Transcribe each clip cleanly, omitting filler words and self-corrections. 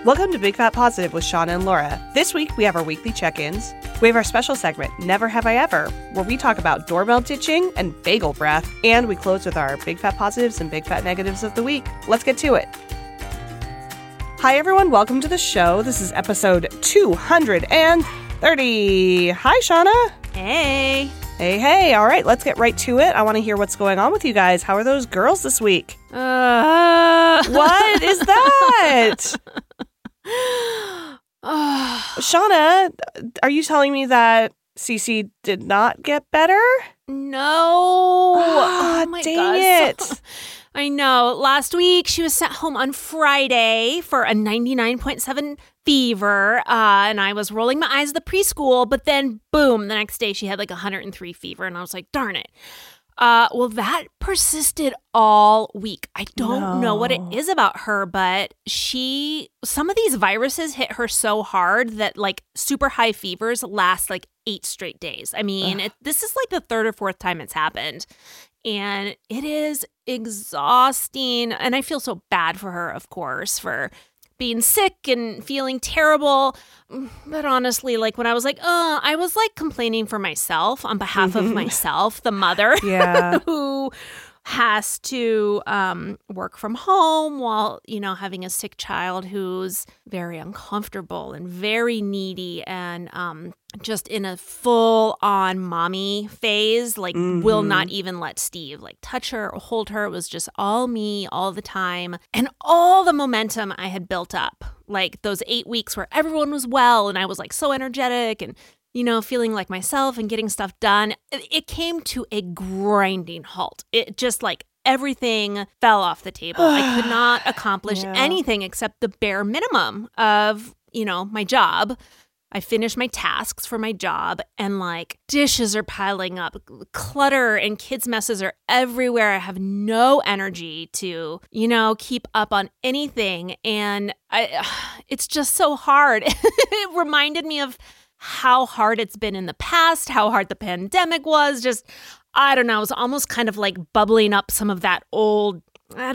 Welcome to Big Fat Positive with Shauna and Laura. This week, we have our weekly check-ins. We have our special segment, Never Have I Ever, where we talk about doorbell ditching and bagel breath. And we close with our Big Fat Positives and Big Fat Negatives of the week. Let's get to it. Hi, everyone. Welcome to the show. This is episode 230. Hi, Shauna. Hey. Hey. All right, let's get right to it. I want to hear what's going on with you guys. How are those girls this week? What is that? Shauna, are you telling me that Cece did not get better? No. Oh my dang it. I know. Last week, she was sent home on Friday for a 99.7 fever, and I was rolling my eyes at the preschool, but then, boom, the next day she had like 103 fever, and I was like, darn it. Well, that persisted all week. I don't know what it is about her, but some of these viruses hit her so hard that like super high fevers last like 8 straight days. I mean, this is like the 3rd or 4th time it's happened. And it is exhausting. And I feel so bad for her, of course, for being sick and feeling terrible. But honestly, like when I was like, I was like complaining for myself on behalf of myself, the mother who has to work from home while, having a sick child who's very uncomfortable and very needy and just in a full-on mommy phase, like will not even let Steve like touch her or hold her. It was just all me all the time. And all the momentum I had built up, like those 8 weeks where everyone was well and I was like so energetic and feeling like myself and getting stuff done, it came to a grinding halt. It just like everything fell off the table. I could not accomplish anything except the bare minimum of, my job. I finished my tasks for my job and like dishes are piling up, clutter and kids' messes are everywhere. I have no energy to, keep up on anything. And it's just so hard. It reminded me of how hard it's been in the past, how hard the pandemic was. Just, I don't know, it was almost kind of like bubbling up some of that old,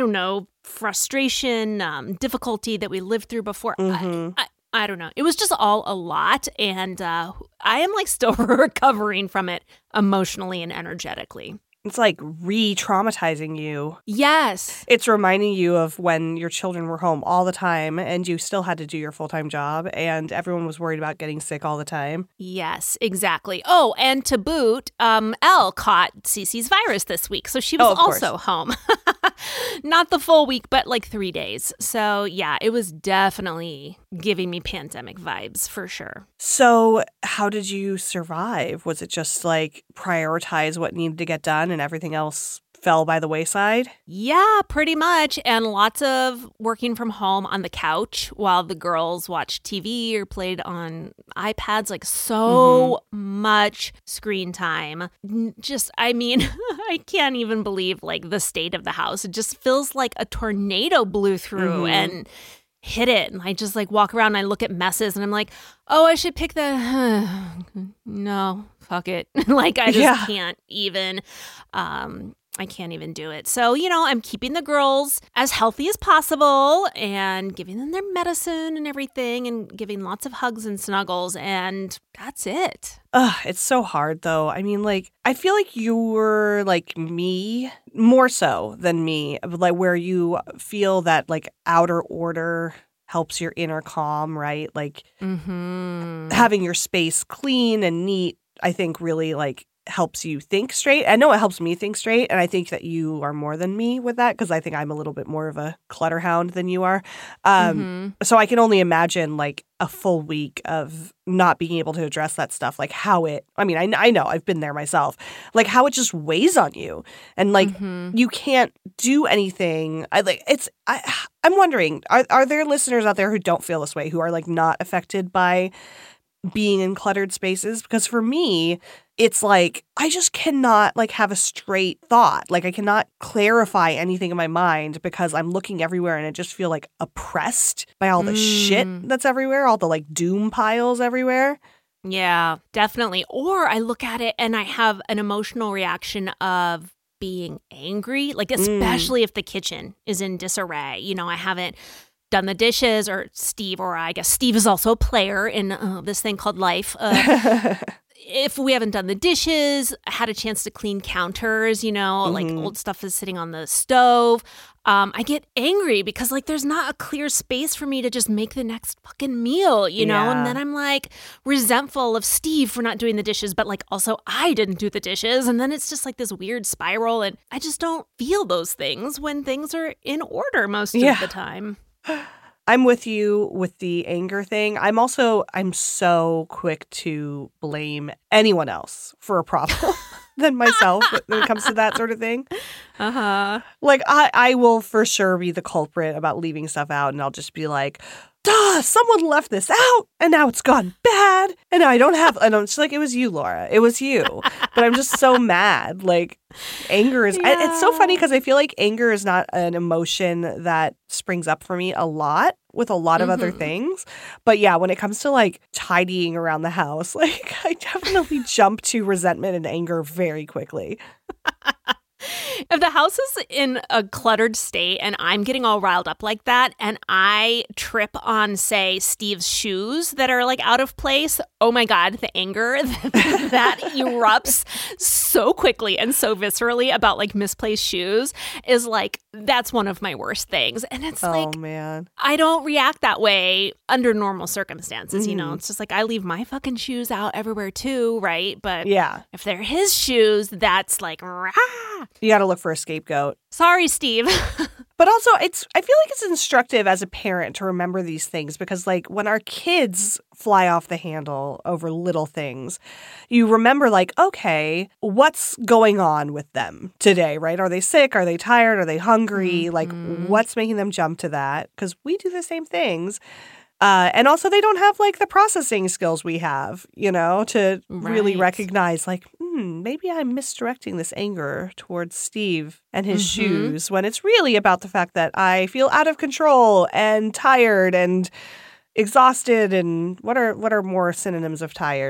frustration, difficulty that we lived through before. I don't know. It was just all a lot. And I am like still recovering from it emotionally and energetically. It's like re-traumatizing you. Yes. It's reminding you of when your children were home all the time and you still had to do your full-time job and everyone was worried about getting sick all the time. Yes, exactly. Oh, and to boot, Elle caught Cece's virus this week. So she was also home. Not the full week, but like 3 days. So yeah, it was definitely giving me pandemic vibes for sure. So how did you survive? Was it just like prioritize what needed to get done and everything else fell by the wayside? Yeah, pretty much. And lots of working from home on the couch while the girls watched TV or played on iPads, like so much screen time. I can't even believe like the state of the house. It just feels like a tornado blew through and hit it. And I just like walk around and I look at messes and I'm like, oh, I should pick the, no, fuck it. Like I just can't even, I can't even do it. So, I'm keeping the girls as healthy as possible and giving them their medicine and everything and giving lots of hugs and snuggles. And that's it. It's so hard, though. I mean, like, I feel like you're like me, more so than me, like where you feel that like outer order helps your inner calm, right? Like having your space clean and neat, I think really like helps you think straight. I know it helps me think straight, and I think that you are more than me with that because I think I'm a little bit more of a clutter hound than you are. So I can only imagine like a full week of not being able to address that stuff, like how I know I've been there myself, like how it just weighs on you and like you can't do anything. I'm wondering, are there listeners out there who don't feel this way, who are like not affected by being in cluttered spaces? Because for me, it's like I just cannot like have a straight thought. Like I cannot clarify anything in my mind because I'm looking everywhere and I just feel like oppressed by all the shit that's everywhere, all the like doom piles everywhere. Yeah, definitely. Or I look at it and I have an emotional reaction of being angry, like especially if the kitchen is in disarray. I haven't done the dishes, or Steve, or I guess Steve is also a player in this thing called life. If we haven't done the dishes, had a chance to clean counters, like old stuff is sitting on the stove, I get angry because like there's not a clear space for me to just make the next fucking meal, Yeah. And then I'm like resentful of Steve for not doing the dishes, but like also I didn't do the dishes. And then it's just like this weird spiral. And I just don't feel those things when things are in order most of the time. I'm with you with the anger thing. I'm so quick to blame anyone else for a problem than myself when it comes to that sort of thing. Uh-huh. Like, I will for sure be the culprit about leaving stuff out, and I'll just be like, duh, someone left this out, and now it's gone bad, and now I don't have, and I'm just like, it was you, Laura. It was you. But I'm just so mad. Like, anger is, it's so funny because I feel like anger is not an emotion that springs up for me a lot with a lot of other things. But yeah, when it comes to like tidying around the house, like I definitely jump to resentment and anger very quickly. If the house is in a cluttered state and I'm getting all riled up like that and I trip on, say, Steve's shoes that are like out of place, oh my God, the anger that erupts so quickly and so viscerally about like misplaced shoes is like, that's one of my worst things. And it's like, man, I don't react that way under normal circumstances, It's just like I leave my fucking shoes out everywhere too, right? But yeah, if they're his shoes, that's like, rah! You got to look for a scapegoat. Sorry, Steve. But also, I feel like it's instructive as a parent to remember these things because, like, when our kids fly off the handle over little things, you remember, like, okay, what's going on with them today, right? Are they sick? Are they tired? Are they hungry? Like, what's making them jump to that? Because we do the same things. And also, they don't have, like, the processing skills we have, to really recognize, like, maybe I'm misdirecting this anger towards Steve and his shoes when it's really about the fact that I feel out of control and tired and exhausted. And what are more synonyms of tired?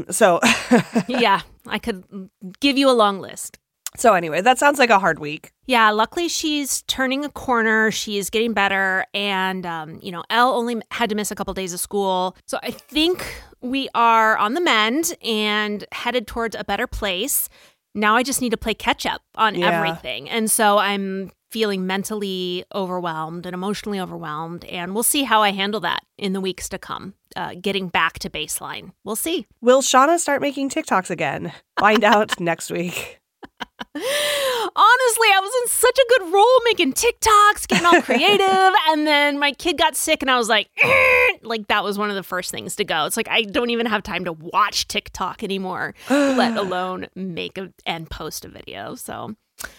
Yeah, I could give you a long list. So anyway, that sounds like a hard week. Yeah, luckily she's turning a corner. She's getting better. And, Elle only had to miss a couple days of school. So I think we are on the mend and headed towards a better place. Now I just need to play catch up on everything. And so I'm feeling mentally overwhelmed and emotionally overwhelmed. And we'll see how I handle that in the weeks to come. Getting back to baseline. We'll see. Will Shauna start making TikToks again? Find out next week. Honestly, I was in such a good role making TikToks, getting all creative, and then my kid got sick and I was like that was one of the first things to go. It's like I don't even have time to watch TikTok anymore, let alone make and post a video. So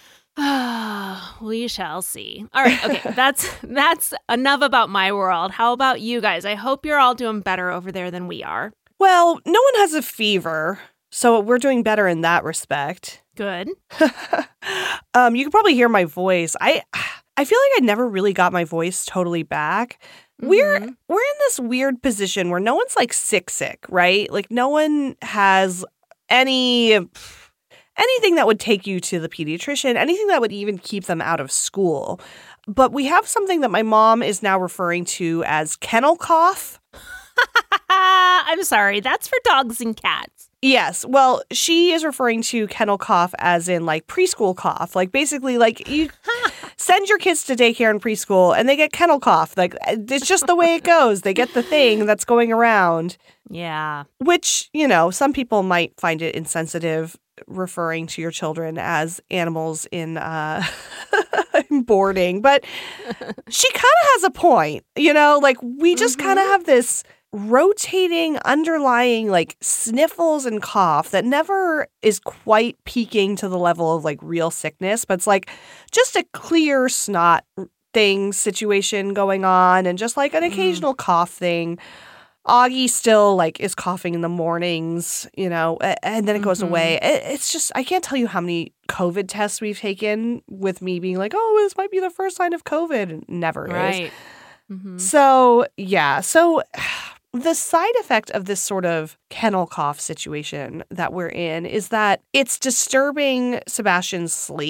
we shall see. All right, okay, that's enough about my world. How about you guys? I hope you're all doing better over there than we are. Well, no one has a fever, so we're doing better in that respect. Good. You can probably hear my voice. I feel like I never really got my voice totally back. We're in this weird position where no one's like sick, right? Like no one has anything that would take you to the pediatrician, anything that would even keep them out of school. But we have something that my mom is now referring to as kennel cough. I'm sorry, that's for dogs and cats. Yes. Well, she is referring to kennel cough as in like preschool cough. Like basically like you send your kids to daycare and preschool and they get kennel cough. Like it's just the way it goes. They get the thing that's going around. Yeah. Which, some people might find it insensitive referring to your children as animals in boarding. But she kind of has a point, like we just kind of have this rotating underlying like sniffles and cough that never is quite peaking to the level of like real sickness, but it's like just a clear snot thing situation going on and just like an occasional cough thing. Augie still like is coughing in the mornings, and then it goes away. It's just, I can't tell you how many COVID tests we've taken with me being like, oh, this might be the first sign of COVID. And never is. So, yeah. So the side effect of this sort of kennel cough situation that we're in is that it's disturbing Sebastian's sleep.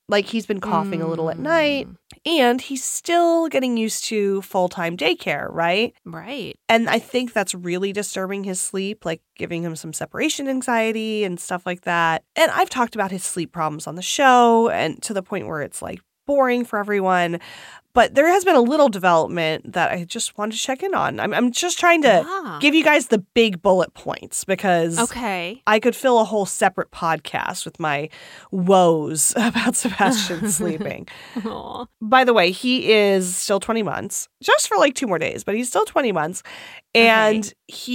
Like, he's been coughing a little at night, and he's still getting used to full-time daycare, right? Right. And I think that's really disturbing his sleep, like giving him some separation anxiety and stuff like that. And I've talked about his sleep problems on the show, and to the point where it's like boring for everyone. But there has been a little development that I just wanted to check in on. I'm just trying to give you guys the big bullet points because I could fill a whole separate podcast with my woes about Sebastian sleeping. Aww. By the way, he is still 20 months, just for like 2 more days, but he's still 20 months. And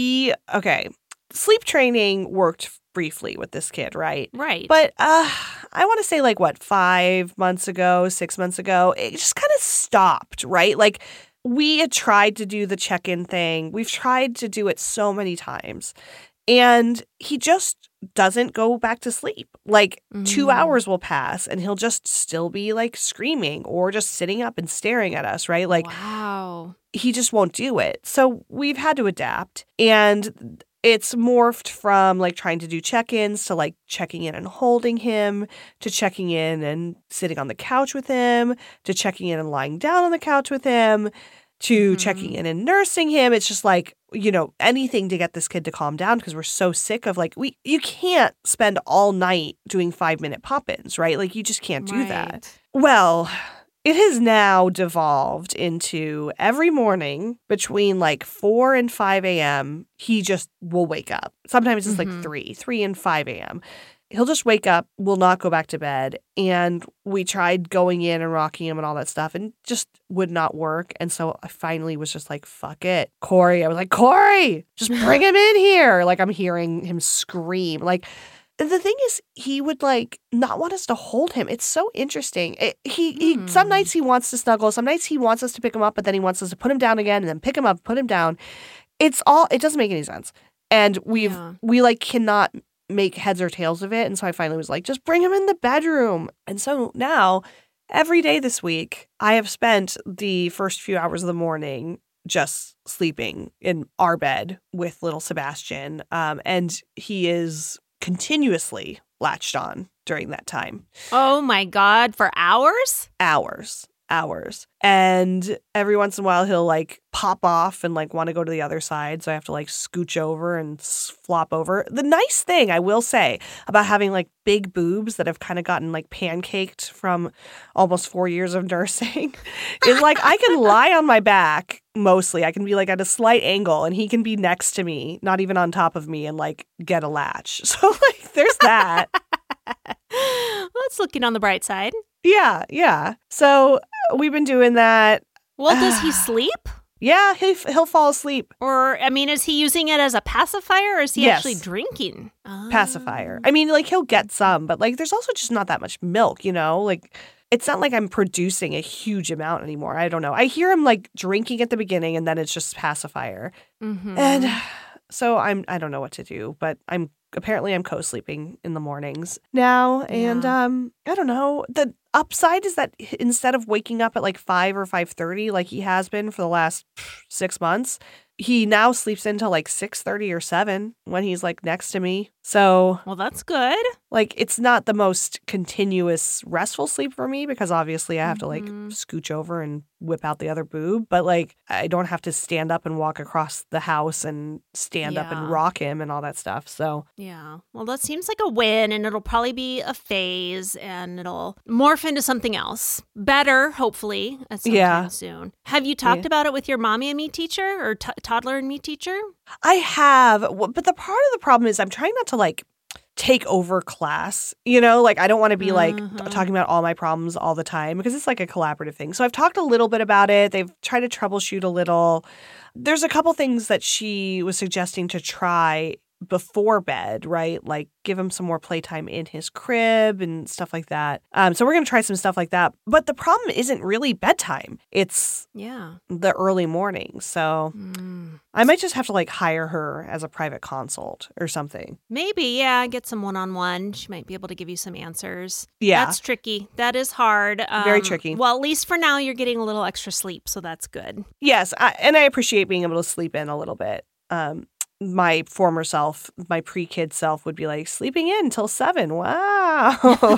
sleep training worked briefly with this kid, right? Right. But I want to say 5 months ago, 6 months ago, it just kind of stopped, right? Like we had tried to do the check-in thing. We've tried to do it so many times. And he just doesn't go back to sleep. 2 hours will pass and he'll just still be screaming or just sitting up and staring at us, right? Wow. He just won't do it. So we've had to adapt. And it's morphed from trying to do check-ins to checking in and holding him, to checking in and sitting on the couch with him, to checking in and lying down on the couch with him, to checking in and nursing him. It's just anything to get this kid to calm down because we're so sick of you can't spend all night doing 5-minute pop-ins, right? You just can't do that. Well, it has now devolved into every morning between 4 and 5 a.m., he just will wake up. Sometimes it's 3 and 5 a.m. He'll just wake up, will not go back to bed. And we tried going in and rocking him and all that stuff and just would not work. And so I finally was just fuck it. Corey, I was like, Corey, just bring him in here. I'm hearing him scream. And the thing is, he would not want us to hold him. It's so interesting. He some nights he wants to snuggle. Some nights he wants us to pick him up, but then he wants us to put him down again and then pick him up, put him down. It doesn't make any sense. And we cannot make heads or tails of it. And so I finally was just bring him in the bedroom. And so now every day this week, I have spent the first few hours of the morning just sleeping in our bed with little Sebastian. And he is continuously latched on during that time. Oh my God, for hours? Hours. And every once in a while he'll pop off and want to go to the other side. So I have to scooch over and flop over. The nice thing I will say about having big boobs that have kind of gotten pancaked from almost 4 years of nursing is I can lie on my back mostly. I can be at a slight angle and he can be next to me, not even on top of me, and get a latch. So there's that. Let's looking on the bright side. Yeah. So we've been doing that. Well, does he sleep? Yeah, he'll fall asleep. Or, is he using it as a pacifier or is he actually drinking? Pacifier. He'll get some, but there's also just not that much milk, it's not I'm producing a huge amount anymore. I don't know. I hear him drinking at the beginning and then it's just pacifier. And so I don't know what to do, but I'm co-sleeping in the mornings now. And I don't know. The upside is that instead of waking up at 5 or 5:30 he has been for the last 6 months, he now sleeps until 6:30 or 7 when he's next to me. So, well, that's good. It's not the most continuous restful sleep for me because obviously I have to scooch over and whip out the other boob, but I don't have to stand up and walk across the house and stand up and rock him and all that stuff. So, yeah. Well, that seems like a win, and it'll probably be a phase and it'll morph into something else. Better, hopefully, at some time soon. Have you talked about it with your mommy and me teacher or toddler and me teacher? I have, but the part of the problem is I'm trying not to take over class, I don't want to be talking about all my problems all the time because it's a collaborative thing. So I've talked a little bit about it. They've tried to troubleshoot a little. There's a couple things that she was suggesting to try before bed, right? Give him some more playtime in his crib and stuff like that. So we're going to try some stuff like that. But the problem isn't really bedtime. It's the early morning. So I might just have to hire her as a private consult or something. Maybe, get some one-on-one. She might be able to give you some answers. Yeah. That's tricky. That is hard. Very tricky. Well, at least for now, you're getting a little extra sleep, so that's good. Yes, and I appreciate being able to sleep in a little bit. my former self, my pre-kid self would be like, sleeping in until 7. Wow.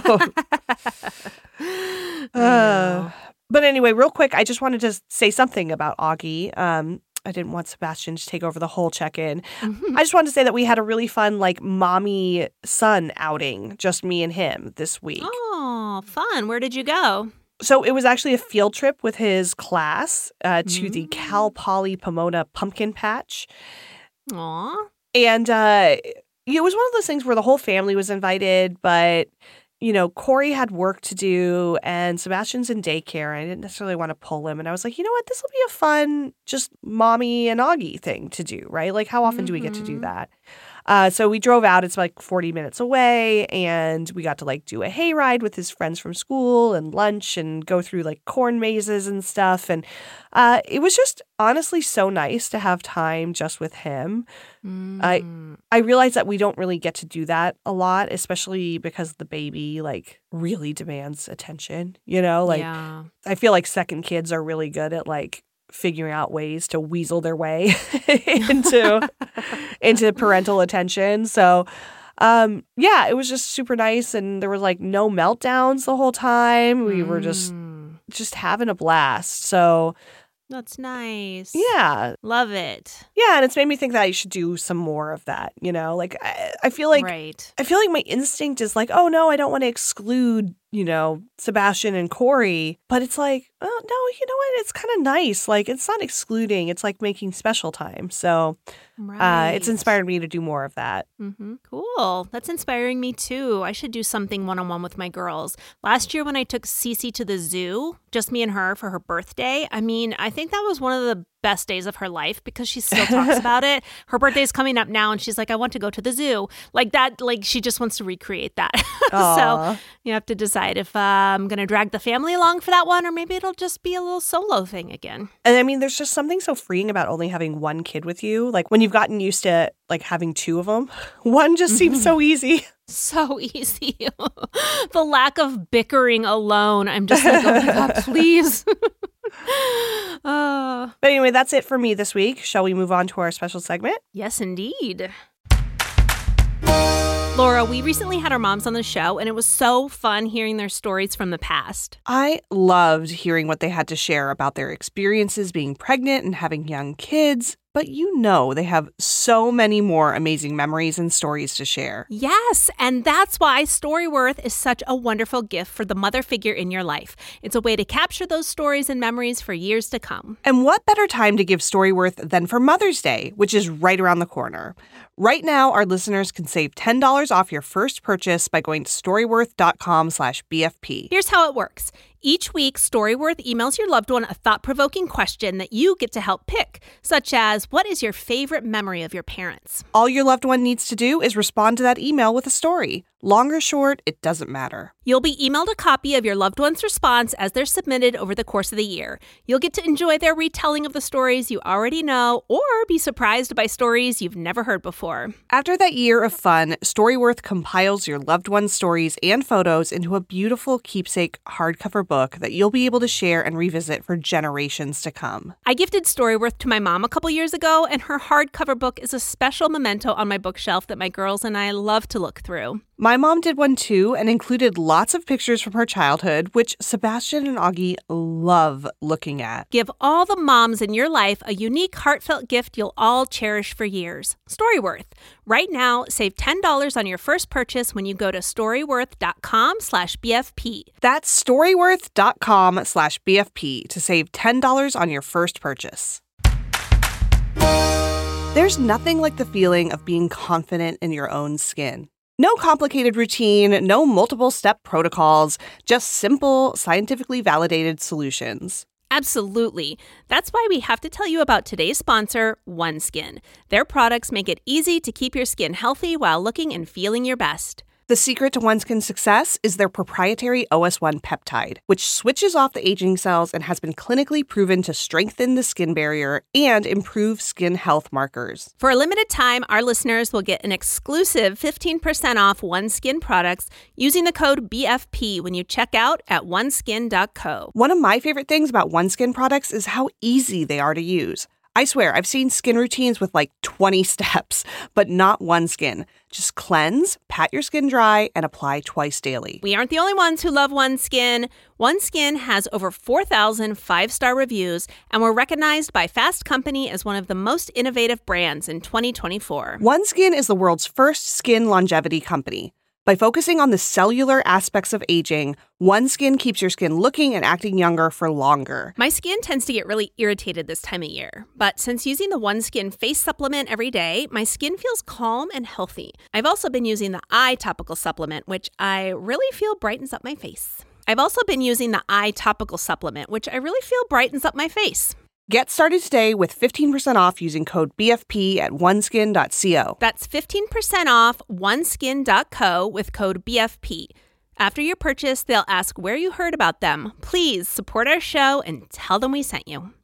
But anyway, real quick, I just wanted to say something about Augie. I didn't want Sebastian to take over the whole check-in. I just wanted to say that we had a really fun, like, mommy-son outing, just me and him this week. Oh, fun. Where did you go? So it was actually a field trip with his class to the Cal Poly Pomona Pumpkin Patch. Aw. And it was one of those things where the whole family was invited, but, Corey had work to do and Sebastian's in daycare. I didn't necessarily want to pull him. And I was like, you know what? This will be a fun, just mommy and Augie thing to do, right? Like, how often do we get to do that? So we drove out. It's like 40 minutes away, and we got to like do a hayride with his friends from school and lunch and go through like corn mazes and stuff. And it was just honestly so nice to have time just with him. I realized that we don't really get to do that a lot, especially because the baby like really demands attention, Yeah. I feel like second kids are really good at like figuring out ways to weasel their way into parental attention. So, it was just super nice. And there was like no meltdowns the whole time. We were just having a blast. So That's nice. yeah. Love it. Yeah. And it's made me think that I should do some more of that, Like I feel like Right. I feel like my instinct is like, oh no, I don't want to exclude, Sebastian and Corey. But it's like, oh no, you know what? It's kind of nice. Like it's not excluding. It's like making special time. So it's inspired me to do more of that. Cool. That's inspiring me too. I should do something one-on-one with my girls. Last year when I took Cece to the zoo, just me and her for her birthday, I think that was one of the best days of her life because she still talks about it. Her birthday's coming up now and she's like, I want to go to the zoo. Like that, like she just wants to recreate that. So you have to decide if I'm going to drag the family along for that one or maybe it'll just be a little solo thing again. And there's just something so freeing about only having one kid with you. Like when you've gotten used to like having two of them, one just seems so easy. So easy. The lack of bickering alone. I'm just like, oh my God, please. But anyway, that's it for me this week. Shall we move on to our special segment? Yes, indeed. Laura, we recently had our moms on the show, and it was so fun hearing their stories from the past. I loved hearing what they had to share about their experiences being pregnant and having young kids. But they have so many more amazing memories and stories to share. Yes, and that's why Storyworth is such a wonderful gift for the mother figure in your life. It's a way to capture those stories and memories for years to come. And what better time to give Storyworth than for Mother's Day, which is right around the corner. Right now, our listeners can save $10 off your first purchase by going to storyworth.com/BFP. Here's how it works. Each week, Storyworth emails your loved one a thought-provoking question that you get to help pick, such as, what is your favorite memory of your parents? All your loved one needs to do is respond to that email with a story. Long or short, it doesn't matter. You'll be emailed a copy of your loved one's response as they're submitted over the course of the year. You'll get to enjoy their retelling of the stories you already know or be surprised by stories you've never heard before. After that year of fun, Storyworth compiles your loved one's stories and photos into a beautiful keepsake hardcover book that you'll be able to share and revisit for generations to come. I gifted Storyworth to my mom a couple years ago, and her hardcover book is a special memento on my bookshelf that my girls and I love to look through. My mom did one too and included lots of pictures from her childhood, which Sebastian and Augie love looking at. Give all the moms in your life a unique, heartfelt gift you'll all cherish for years. Storyworth. Right now, save $10 on your first purchase when you go to storyworth.com/BFP. That's storyworth.com/BFP to save $10 on your first purchase. There's nothing like the feeling of being confident in your own skin. No complicated routine, no multiple-step protocols, just simple, scientifically validated solutions. Absolutely. That's why we have to tell you about today's sponsor, OneSkin. Their products make it easy to keep your skin healthy while looking and feeling your best. The secret to OneSkin's success is their proprietary OS1 peptide, which switches off the aging cells and has been clinically proven to strengthen the skin barrier and improve skin health markers. For a limited time, our listeners will get an exclusive 15% off OneSkin products using the code BFP when you check out at oneskin.co. One of my favorite things about OneSkin products is how easy they are to use. I swear, I've seen skin routines with like 20 steps, but not OneSkin. Just cleanse, pat your skin dry, and apply twice daily. We aren't the only ones who love OneSkin. OneSkin has over 4,000 five-star reviews and were recognized by Fast Company as one of the most innovative brands in 2024. OneSkin is the world's first skin longevity company. By focusing on the cellular aspects of aging, OneSkin keeps your skin looking and acting younger for longer. My skin tends to get really irritated this time of year, but since using the OneSkin face supplement every day, my skin feels calm and healthy. I've also been using the eye topical supplement, which I really feel brightens up my face. Get started today with 15% off using code BFP at oneskin.co. That's 15% off oneskin.co with code BFP. After your purchase, they'll ask where you heard about them. Please support our show and tell them we sent you.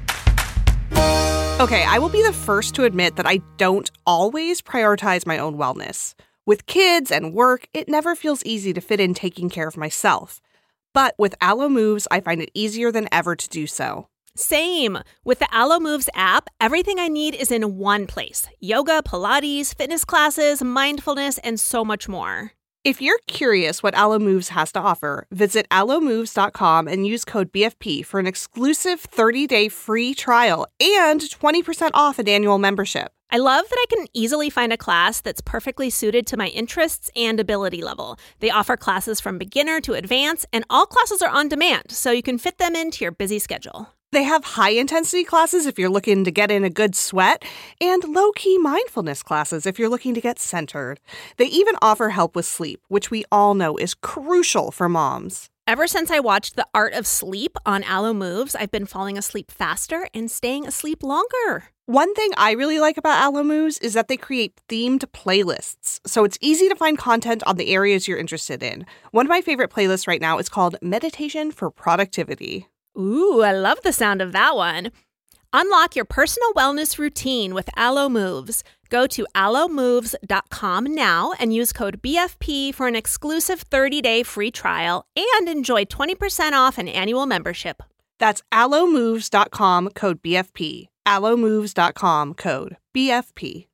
Okay, I will be the first to admit that I don't always prioritize my own wellness. With kids and work, it never feels easy to fit in taking care of myself. But with Alo Moves, I find it easier than ever to do so. Same. With the Alo Moves app, everything I need is in one place. Yoga, Pilates, fitness classes, mindfulness, and so much more. If you're curious what Alo Moves has to offer, visit alomoves.com and use code BFP for an exclusive 30-day free trial and 20% off an annual membership. I love that I can easily find a class that's perfectly suited to my interests and ability level. They offer classes from beginner to advanced, and all classes are on demand, so you can fit them into your busy schedule. They have high-intensity classes if you're looking to get in a good sweat, and low-key mindfulness classes if you're looking to get centered. They even offer help with sleep, which we all know is crucial for moms. Ever since I watched The Art of Sleep on Alo Moves, I've been falling asleep faster and staying asleep longer. One thing I really like about Alo Moves is that they create themed playlists, so it's easy to find content on the areas you're interested in. One of my favorite playlists right now is called Meditation for Productivity. Ooh, I love the sound of that one. Unlock your personal wellness routine with Alo Moves. Go to alomoves.com now and use code BFP for an exclusive 30-day free trial and enjoy 20% off an annual membership. That's alomoves.com, code BFP. alomoves.com, code BFP.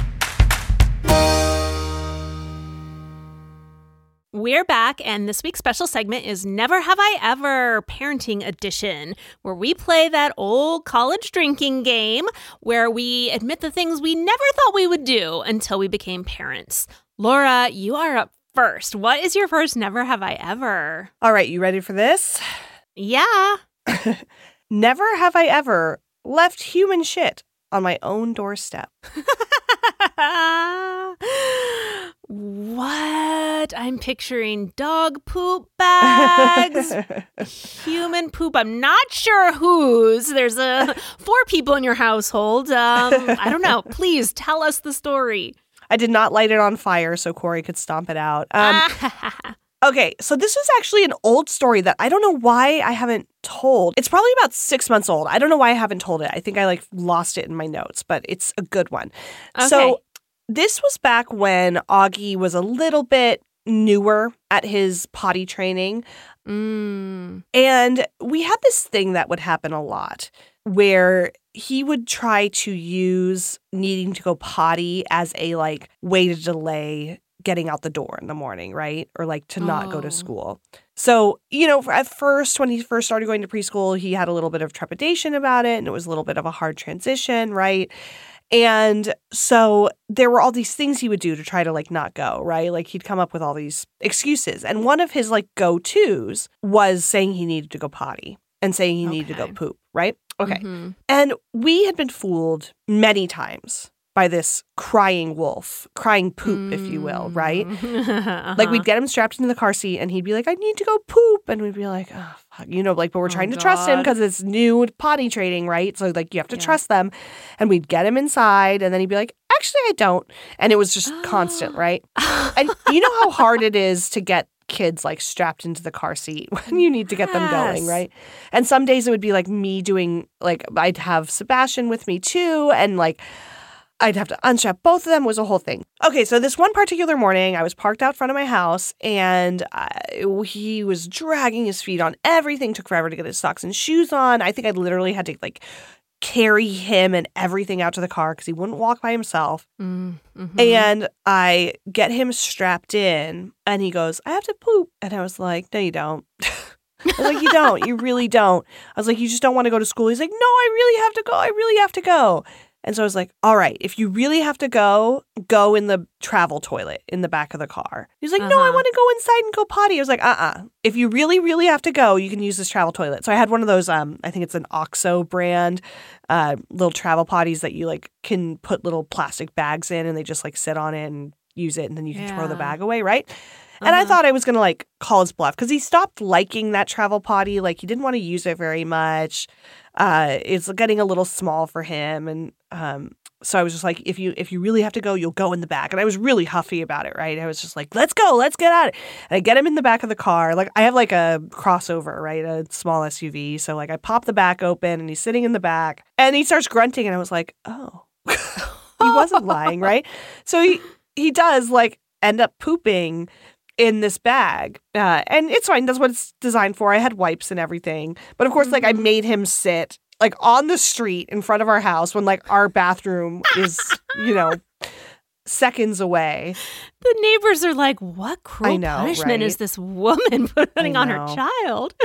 We're back, and this week's special segment is Never Have I Ever Parenting Edition, where we play that old college drinking game where we admit the things we never thought we would do until we became parents. Laura, you are up first. What is your first Never Have I Ever? All right, you ready for this? Yeah. Never have I ever left human shit on my own doorstep. What? I'm picturing dog poop bags, human poop. I'm not sure whose. There's 4 people in your household. I don't know. Please tell us the story. I did not light it on fire so Corey could stomp it out. Okay, so this is actually an old story that I don't know why I haven't told. It's probably about 6 months old. I don't know why I haven't told it. I think I lost it in my notes, but it's a good one. Okay. So this was back when Augie was a little bit newer at his potty training. And we had this thing that would happen a lot where he would try to use needing to go potty as a way to delay getting out the door in the morning, right? Or to not go to school. So, at first, when he first started going to preschool, he had a little bit of trepidation about it, and it was a little bit of a hard transition, right? And so there were all these things he would do to try to not go, right? He'd come up with all these excuses. And one of his go-tos was saying he needed to go potty and saying he needed to go poop, right? Okay. Mm-hmm. And we had been fooled many times by this crying wolf, crying poop, if you will, right? We'd get him strapped into the car seat and he'd be like, I need to go poop. And we'd be like, oh, fuck. But we're trying to trust him because it's new potty training, right? So you have to trust them. And we'd get him inside and then he'd be like, actually, I don't. And it was just constant, right? And you know how hard it is to get kids strapped into the car seat when you need to get them going, right? And some days it would be me doing, I'd have Sebastian with me too. And I'd have to unstrap both of them. It was a whole thing. Okay, so this one particular morning, I was parked out front of my house, and he was dragging his feet on everything. Took forever to get his socks and shoes on. I think I literally had to carry him and everything out to the car because he wouldn't walk by himself. Mm-hmm. And I get him strapped in and he goes, I have to poop. And I was like, no, you don't. I was like, you don't. You really don't. I was like, you just don't want to go to school. He's like, no, I really have to go. I really have to go. And so I was like, all right, if you really have to go in the travel toilet in the back of the car. He's like, no, I want to go inside and go potty. I was like, if you really, really have to go, you can use this travel toilet. So I had one of those, I think it's an OXO brand, little travel potties that you like can put little plastic bags in and they just like sit on it and use it and then you can throw the bag away, right? And I thought I was going to like call his bluff because he stopped liking that travel potty. Like he didn't want to use it very much. It's getting a little small for him. And so I was just like, if you really have to go, you'll go in the back. And I was really huffy about it, right? I was just like, let's go, let's get at it. And I get him in the back of the car. Like I have like a crossover, right? A small SUV. So like I pop the back open and he's sitting in the back and he starts grunting. And I was like, oh, he wasn't lying, right? So he does like end up pooping in this bag. And it's fine. That's what it's designed for. I had wipes and everything. But of course, like I made him sit like on the street in front of our house when like our bathroom is, seconds away. The neighbors are like, what cruel punishment is this woman putting on her child?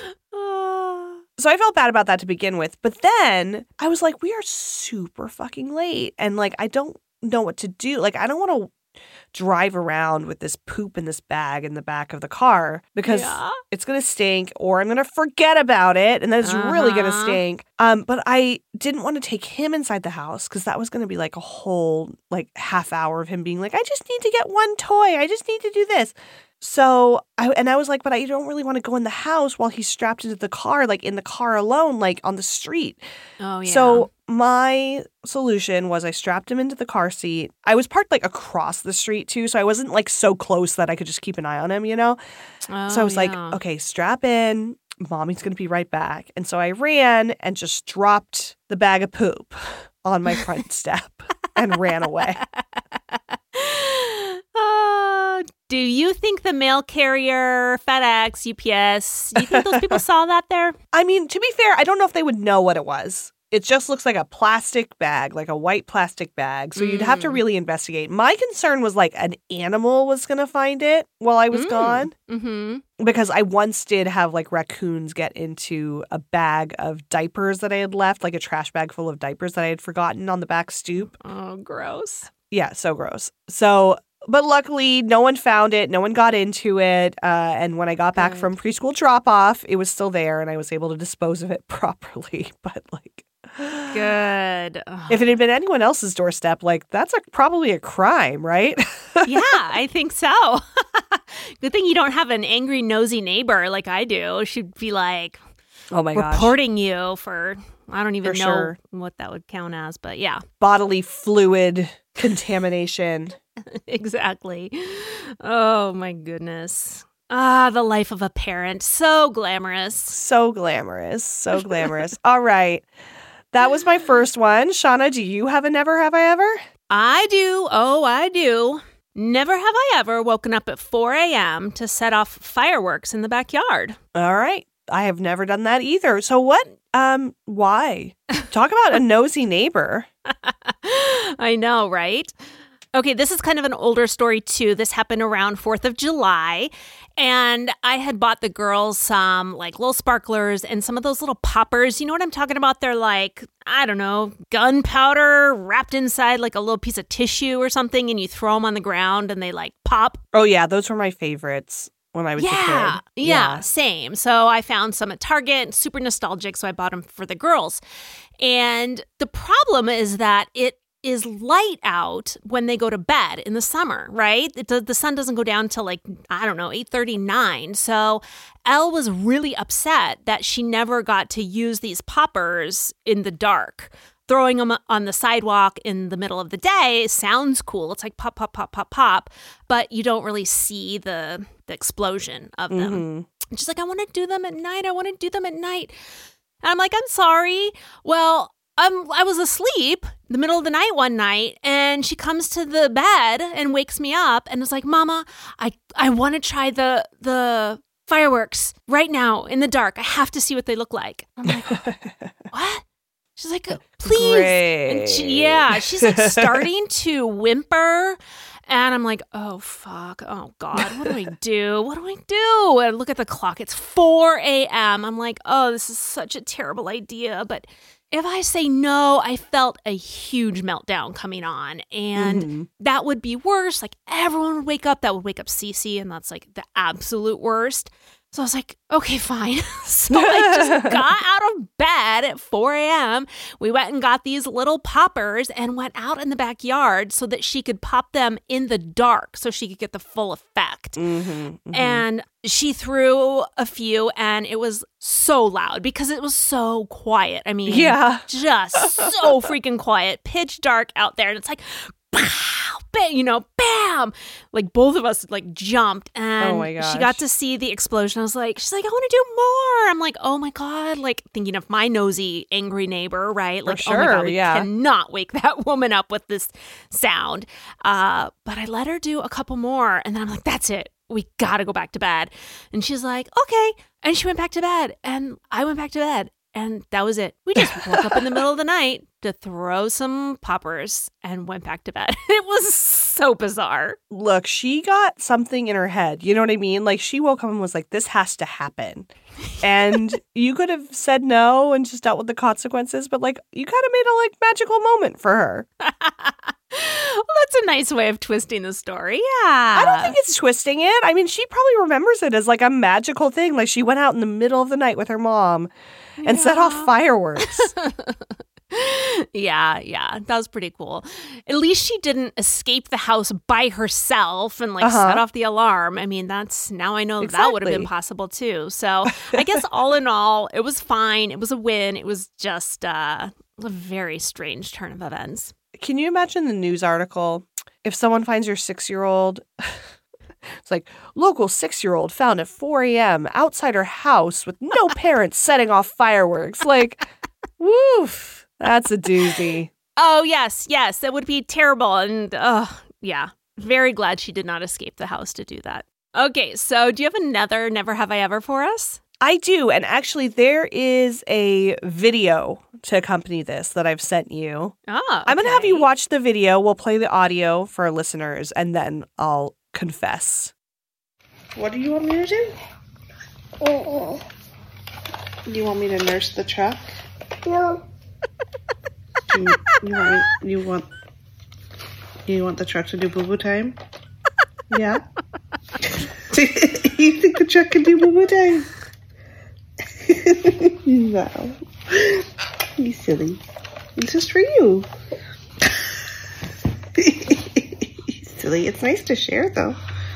So I felt bad about that to begin with. But then I was like, we are super fucking late. And like, I don't know what to do. Like, I don't want to drive around with this poop in this bag in the back of the car because it's going to stink or I'm going to forget about it and then it's really going to stink. But I didn't want to take him inside the house because that was going to be like a whole like half hour of him being like, I just need to get one toy. I just need to do this. So I was like, but I don't really want to go in the house while he's strapped into the car, like in the car alone, like on the street. Oh, yeah. So my solution was I strapped him into the car seat. I was parked like across the street too, so I wasn't like so close that I could just keep an eye on him, Oh, so I was like, okay, strap in. Mommy's going to be right back. And so I ran and just dropped the bag of poop on my front step and ran away. Do you think the mail carrier, FedEx, UPS, do you think those people saw that there? I mean, to be fair, I don't know if they would know what it was. It just looks like a plastic bag, like a white plastic bag. So you'd have to really investigate. My concern was like an animal was going to find it while I was gone. Mm-hmm. Because I once did have like raccoons get into a bag of diapers that I had left, like a trash bag full of diapers that I had forgotten on the back stoop. Oh, gross. Yeah, so gross. So... But luckily, no one found it. No one got into it. And when I got back from preschool drop-off, it was still there, and I was able to dispose of it properly. But, like... Good. If it had been anyone else's doorstep, like, that's probably a crime, right? Yeah, I think so. Good thing you don't have an angry, nosy neighbor like I do. She'd be like... Oh, my gosh. Reporting you for... I don't even know what that would count as, but yeah. Bodily fluid contamination. Exactly. Oh, my goodness. The life of a parent. So glamorous. So glamorous. So glamorous. All right. That was my first one. Shauna, do you have a never have I ever? I do. Oh, I do. Never have I ever woken up at 4 a.m. to set off fireworks in the backyard. All right. I have never done that either. So what? Why? Talk about a nosy neighbor. I know, right? Okay, this is kind of an older story too. This happened around 4th of July. And I had bought the girls some like little sparklers and some of those little poppers. You know what I'm talking about? They're like, I don't know, gunpowder wrapped inside like a little piece of tissue or something. And you throw them on the ground and they like pop. Oh, yeah. Those were my favorites when I was a kid. Yeah, same. So I found some at Target, super nostalgic. So I bought them for the girls. And the problem is that it is light out when they go to bed in the summer, right? The sun doesn't go down till like, I don't know, 8:39. So Elle was really upset that she never got to use these poppers in the dark. Throwing them on the sidewalk in the middle of the day sounds cool. It's like pop, pop, pop, pop, pop, but you don't really see the explosion of them. And she's like, I want to do them at night. I want to do them at night. And I'm like, I'm sorry. Well, I was asleep in the middle of the night one night, and she comes to the bed and wakes me up and is like, Mama, I want to try the fireworks right now in the dark. I have to see what they look like. I'm like, what? She's like, please. Great. And she's like starting to whimper. And I'm like, oh, fuck. Oh, God. What do I do? What do I do? And I look at the clock. It's 4 a.m. I'm like, oh, this is such a terrible idea. But if I say no, I felt a huge meltdown coming on. And that would be worse. Like, everyone would wake up. That would wake up Cece. And that's like the absolute worst. So I was like, okay, fine. So I just got out of bed at 4 a.m. We went and got these little poppers and went out in the backyard so that she could pop them in the dark so she could get the full effect. And she threw a few and it was so loud because it was so quiet. I mean, just so freaking quiet, pitch dark out there. And it's like, pow, bam, bam. Like both of us like jumped and oh my gosh. She got to see the explosion. She's like, I want to do more. I'm like, oh my God, like thinking of my nosy, angry neighbor, right? Like, oh my God, we cannot wake that woman up with this sound. But I let her do a couple more and then I'm like, that's it. We got to go back to bed. And she's like, okay. And she went back to bed and I went back to bed. And that was it. We just woke up in the middle of the night to throw some poppers and went back to bed. It was so bizarre. Look, she got something in her head. You know what I mean? Like, she woke up and was like, this has to happen. And you could have said no and just dealt with the consequences. But, like, you kind of made a, like, magical moment for her. Well, that's a nice way of twisting the story. Yeah. I don't think it's twisting it. I mean, she probably remembers it as, like, a magical thing. Like, she went out in the middle of the night with her mom and set off fireworks. Yeah, that was pretty cool. At least she didn't escape the house by herself and like set off the alarm. I mean, now I know that would have been possible too. So I guess all in all, it was fine. It was a win. It was just a very strange turn of events. Can you imagine the news article if someone finds your 6-year-old? It's like, local 6-year-old found at 4 a.m. outside her house with no parents setting off fireworks. Like, woof, that's a doozy. Oh, yes, that would be terrible. And, very glad she did not escape the house to do that. Okay, so do you have another Never Have I Ever for us? I do, and actually there is a video to accompany this that I've sent you. Oh, okay. I'm going to have you watch the video. We'll play the audio for our listeners, and then I'll confess. What do you want me to do? Do you want me to nurse the truck? No. You want the truck to do boo-boo time? Yeah? You think the truck can do boo-boo time? No. You silly. It's just for you. Silly. It's nice to share, though.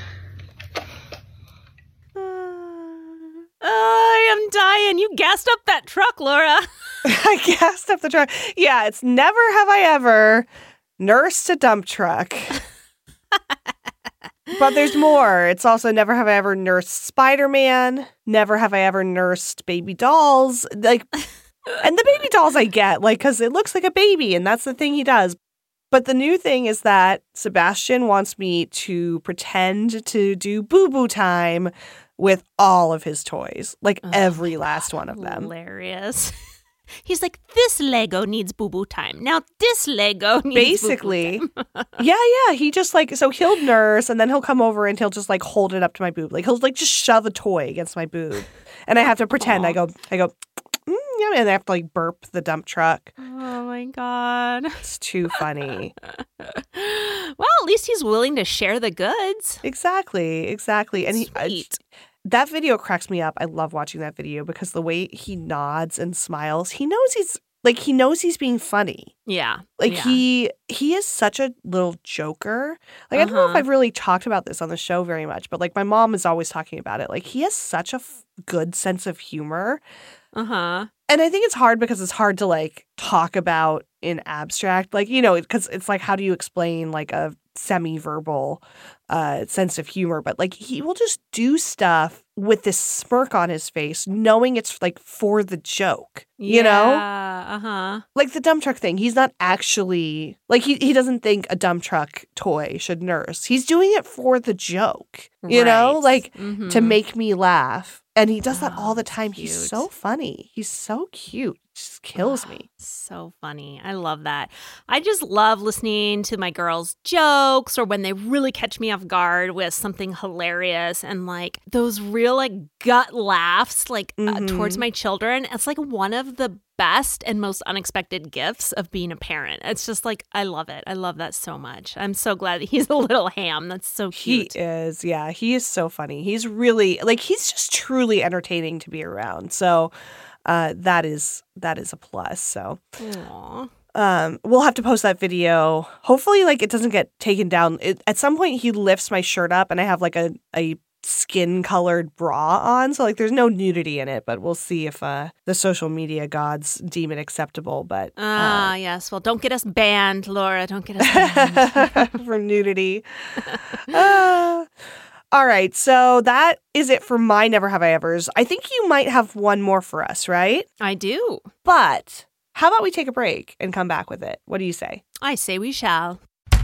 I am dying. You gassed up that truck, Laura. I gassed up the truck. Yeah, it's never have I ever nursed a dump truck. But there's more. It's also never have I ever nursed Spider-Man. Never have I ever nursed baby dolls. Like, and the baby dolls I get, like, because it looks like a baby, and that's the thing he does. But the new thing is that Sebastian wants me to pretend to do boo-boo time with all of his toys, like every last one of them. Hilarious. He's like, this Lego needs boo-boo time. Now this Lego needs basically boo-boo time. Yeah. He just like, so he'll nurse and then he'll come over and he'll just like hold it up to my boob. Like he'll like just shove a toy against my boob. And I have to pretend. I go, yeah, and I have to like burp the dump truck. Oh my God. It's too funny. Well, at least he's willing to share the goods. Exactly. And Sweet. That video cracks me up. I love watching that video because the way he nods and smiles, he knows he's being funny. Yeah. Like he is such a little joker. Like I don't know if I've really talked about this on the show very much, but like my mom is always talking about it. Like he has such a good sense of humor. And I think it's hard because it's hard to like talk about in abstract, like, you know, because it's like, how do you explain like a semi-verbal sense of humor? But like he will just do stuff with this smirk on his face, knowing it's like for the joke, you know? Like the dump truck thing. He's not actually like he doesn't think a dump truck toy should nurse. He's doing it for the joke, you know, like to make me laugh. And he does that all the time. He's so funny. He's so cute. just kills me. So funny. I love that. I just love listening to my girls' jokes or when they really catch me off guard with something hilarious and like those real like gut laughs like towards my children. It's like one of the best and most unexpected gifts of being a parent. It's just like, I love it. I love that so much. I'm so glad that he's a little ham. That's so cute. He is. Yeah, he is so funny. He's really like, he's just truly entertaining to be around. So that is a plus. So we'll have to post that video. Hopefully like it doesn't get taken down. At some point he lifts my shirt up and I have like a skin colored bra on. So like there's no nudity in it, but we'll see if the social media gods deem it acceptable. But yes. Well, don't get us banned, Laura. Don't get us banned. from nudity. All right, so that is it for my Never Have I Evers. I think you might have one more for us, right? I do. But how about we take a break and come back with it? What do you say? I say we shall.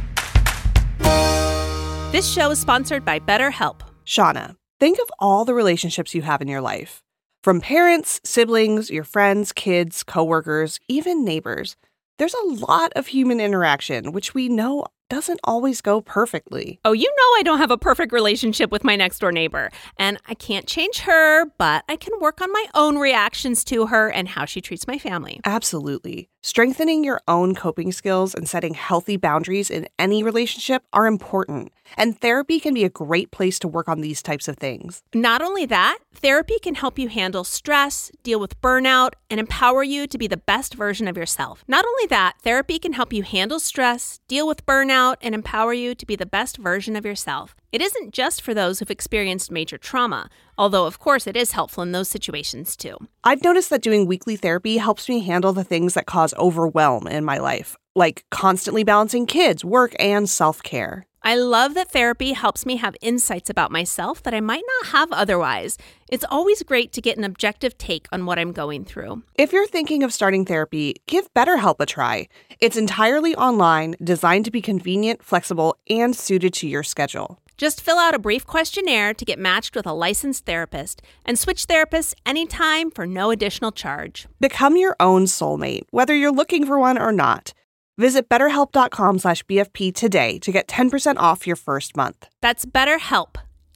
This show is sponsored by BetterHelp. Shauna, think of all the relationships you have in your life. From parents, siblings, your friends, kids, coworkers, even neighbors. There's a lot of human interaction, which we know doesn't always go perfectly. Oh, you know I don't have a perfect relationship with my next door neighbor, and I can't change her, but I can work on my own reactions to her and how she treats my family. Absolutely. Strengthening your own coping skills and setting healthy boundaries in any relationship are important, and therapy can be a great place to work on these types of things. Not only that, therapy can help you handle stress, deal with burnout, and empower you to be the best version of yourself. Not only that, therapy can help you handle stress, deal with burnout, and empower you to be the best version of yourself. It isn't just for those who've experienced major trauma, although of course it is helpful in those situations too. I've noticed that doing weekly therapy helps me handle the things that cause overwhelm in my life, like constantly balancing kids, work, and self-care. I love that therapy helps me have insights about myself that I might not have otherwise. It's always great to get an objective take on what I'm going through. If you're thinking of starting therapy, give BetterHelp a try. It's entirely online, designed to be convenient, flexible, and suited to your schedule. Just fill out a brief questionnaire to get matched with a licensed therapist and switch therapists anytime for no additional charge. Become your own soulmate, whether you're looking for one or not. Visit BetterHelp.com/BFP today to get 10% off your first month. That's BetterHelp,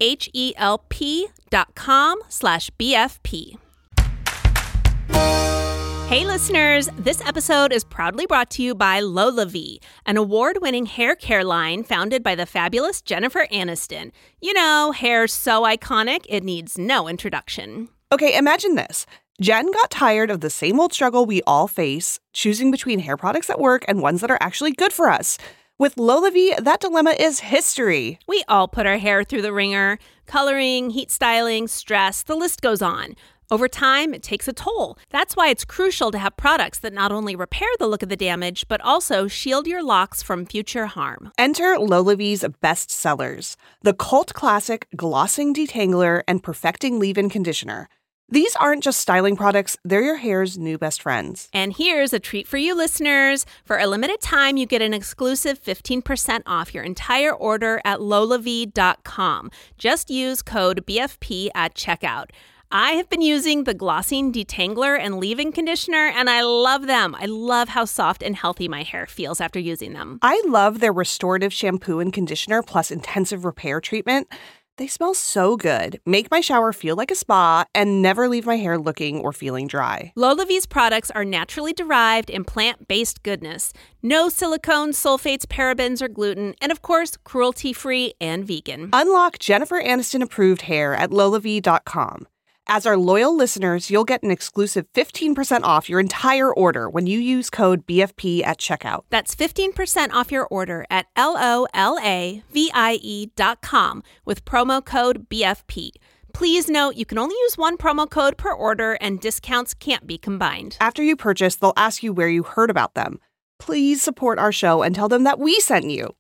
HELP.com/BFP. Hey listeners, this episode is proudly brought to you by LolaVie, an award-winning hair care line founded by the fabulous Jennifer Aniston. You know, hair so iconic, it needs no introduction. Okay, imagine this. Jen got tired of the same old struggle we all face, choosing between hair products that work and ones that are actually good for us. With LolaVie, that dilemma is history. We all put our hair through the ringer. Coloring, heat styling, stress, the list goes on. Over time, it takes a toll. That's why it's crucial to have products that not only repair the look of the damage, but also shield your locks from future harm. Enter LolaVie's best sellers, the cult classic Glossing Detangler and Perfecting Leave-In Conditioner. These aren't just styling products, they're your hair's new best friends. And here's a treat for you listeners. For a limited time, you get an exclusive 15% off your entire order at LolaVie.com. Just use code BFP at checkout. I have been using the Glossing Detangler and Leave-In Conditioner, and I love them. I love how soft and healthy my hair feels after using them. I love their restorative shampoo and conditioner plus intensive repair treatment. They smell so good, make my shower feel like a spa, and never leave my hair looking or feeling dry. LolaVie's products are naturally derived and plant-based goodness. No silicone, sulfates, parabens, or gluten, and of course, cruelty-free and vegan. Unlock Jennifer Aniston-approved hair at LolaVie.com. As our loyal listeners, you'll get an exclusive 15% off your entire order when you use code BFP at checkout. That's 15% off your order at LOLAVIE.com with promo code BFP. Please note you can only use one promo code per order and discounts can't be combined. After you purchase, they'll ask you where you heard about them. Please support our show and tell them that we sent you.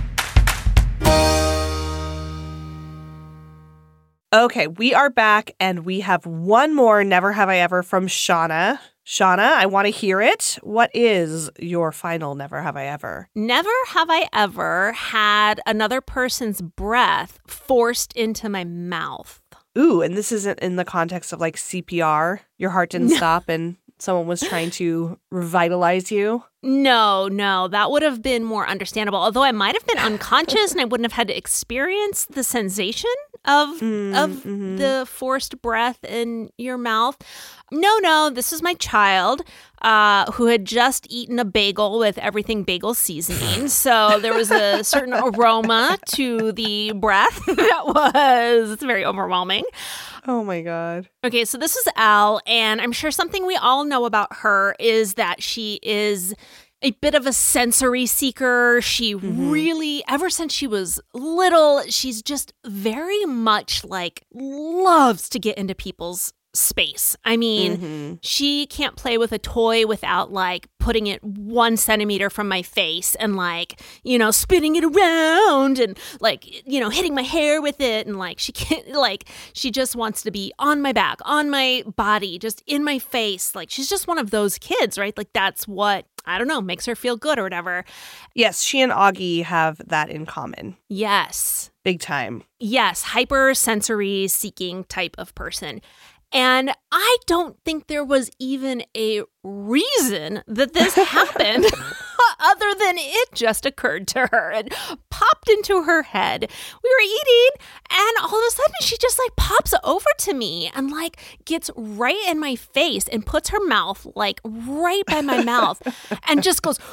Okay, we are back, and we have one more Never Have I Ever from Shauna. Shauna, I want to hear it. What is your final Never Have I Ever? Never have I ever had another person's breath forced into my mouth. Ooh, and this isn't in the context of like CPR. Your heart didn't stop and someone was trying to revitalize you? No, that would have been more understandable. Although I might have been unconscious and I wouldn't have had to experience the sensation of the forced breath in your mouth. No, this is my child who had just eaten a bagel with everything bagel seasoning. So there was a certain aroma to the breath that was very overwhelming. Oh my God. Okay, so this is Elle, and I'm sure something we all know about her is that she is a bit of a sensory seeker. She really, ever since she was little, she's just very much like loves to get into people's space. I mean, she can't play with a toy without like putting it 1 centimeter from my face and like, spinning it around and like, hitting my hair with it. And like, she can't, like, she just wants to be on my back, on my body, just in my face. Like, she's just one of those kids, right? Like, that's what, I don't know, makes her feel good or whatever. Yes, she and Augie have that in common. Yes. Big time. Yes, hypersensory seeking type of person. And I don't think there was even a reason that this happened other than it just occurred to her and popped into her head. We were eating and all of a sudden she just like pops over to me and like gets right in my face and puts her mouth like right by my mouth and just goes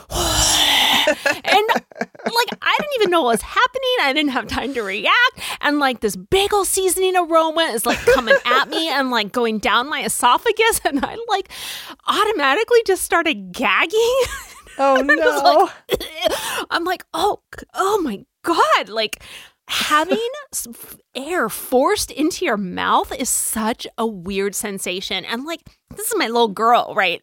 and like I didn't even know what was happening. I didn't have time to react. And like this bagel seasoning aroma is like coming at me and like going down my esophagus and I like automatically just started gagging. Oh no. I'm like, oh my God. Like having air forced into your mouth is such a weird sensation. And like, this is my little girl, right?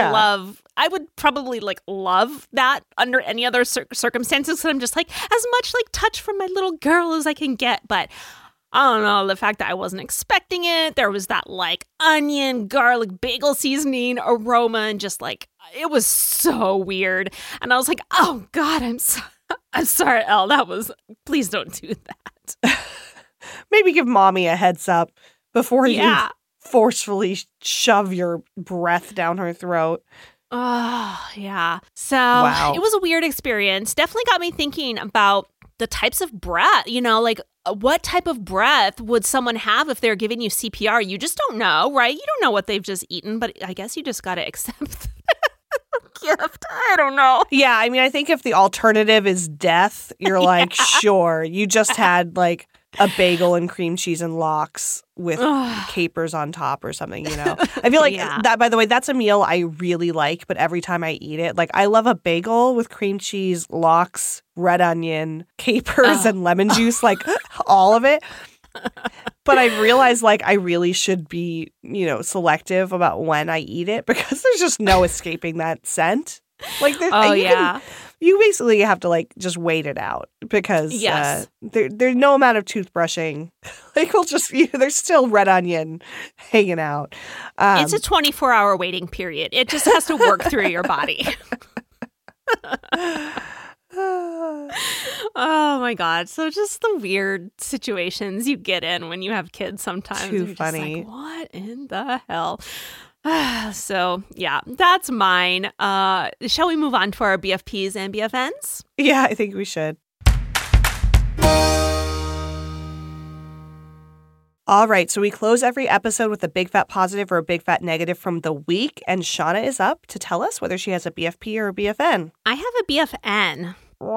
I would probably like love that under any other circumstances. So I'm just like as much like touch from my little girl as I can get. But I don't know, the fact that I wasn't expecting it, there was that like onion, garlic, bagel seasoning aroma and just like, it was so weird. And I was like, oh God, I'm sorry, Elle, please don't do that. Maybe give mommy a heads up before you forcefully shove your breath down her throat. Oh, yeah. So It was a weird experience. Definitely got me thinking about the types of breath, like what type of breath would someone have if they're giving you CPR? You just don't know, right? You don't know what they've just eaten, but I guess you just got to accept the gift. I don't know. Yeah, I mean, I think if the alternative is death, you're like, sure, you just had like a bagel and cream cheese and lox with capers on top or something, I feel like that, by the way, that's a meal I really like, but every time I eat it, like I love a bagel with cream cheese, lox, red onion, capers, and lemon juice, like all of it. But I realized like I really should be, selective about when I eat it because there's just no escaping that scent. Like, you basically have to like just wait it out because there's no amount of toothbrushing. Like we'll just there's still red onion hanging out. It's a 24-hour waiting period. It just has to work through your body. Oh my God. So just the weird situations you get in when you have kids sometimes. Too funny. Just like, what in the hell? So, yeah, that's mine. Shall we move on to our BFPs and BFNs? Yeah, I think we should. All right, so we close every episode with a big fat positive or a big fat negative from the week, and Shauna is up to tell us whether she has a BFP or a BFN. I have a BFN.